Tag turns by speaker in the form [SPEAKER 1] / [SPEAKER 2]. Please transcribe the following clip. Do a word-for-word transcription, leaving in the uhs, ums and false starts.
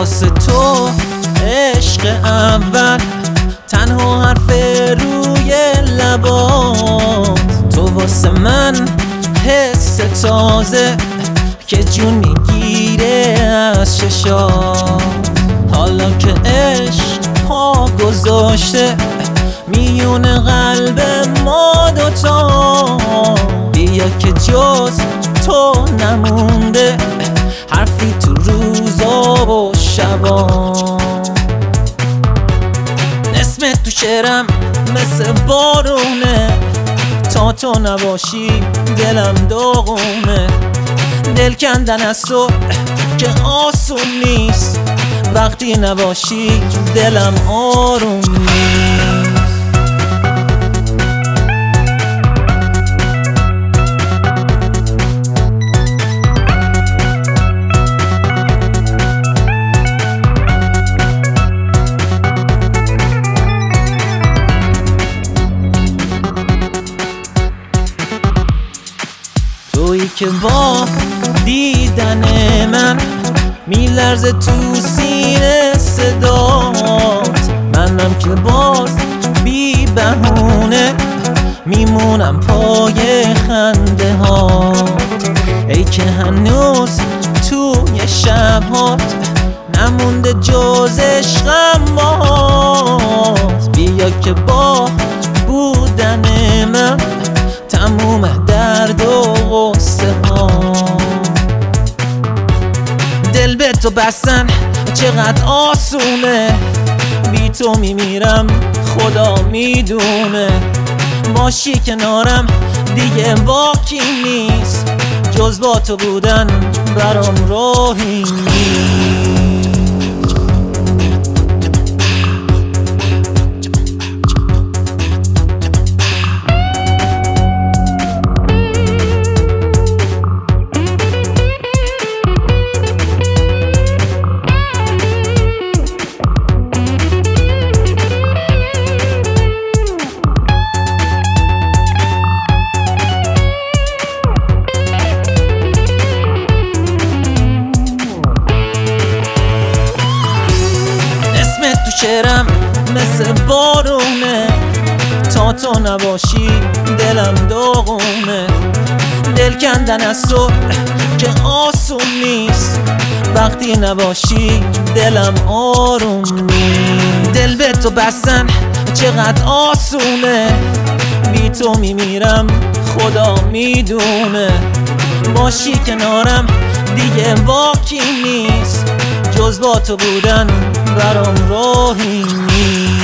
[SPEAKER 1] واسه تو عشق اول تنها حرف روی لبات، تو واسه من حس تازه که جون میگیره از چشات. حالا که عشق پا گذاشته میون قلب ما دوتا، بیا که جز تو نمونده حرفی تو روزا و شبا. اسمت تو شعرم مثل بارونه، تا تو نباشی دلم داغونه. دل کندن از تو که آسون نیست، وقتی نباشی دلم آروم نیست. تویی که با دیدن من میلرزه تو سینه صدات، منم که باز بی بهونه میمونم پای خنده هات. ای که هنوز توی شبهات نمونده جز عشقم باهات، بیا که با بودن من تموم درد و غصه ها. دل به تو بستن چقدر آسونه، بی تو میمیرم خدا میدونه. باشی کنارم دیگه باکی نیست، جز با تو بودن برام راهی نیست. تو شعرم مثل بارونه، تا تو نباشی دلم داغونه. دل کندن از تو که آسون نیست، وقتی نباشی دلم آروم نیست. دل به تو بستن چقدر آسونه، بی تو میمیرم خدا میدونه. باشی کنارم دیگه باکی نیست، جز با تو بودن برام راهی نیست.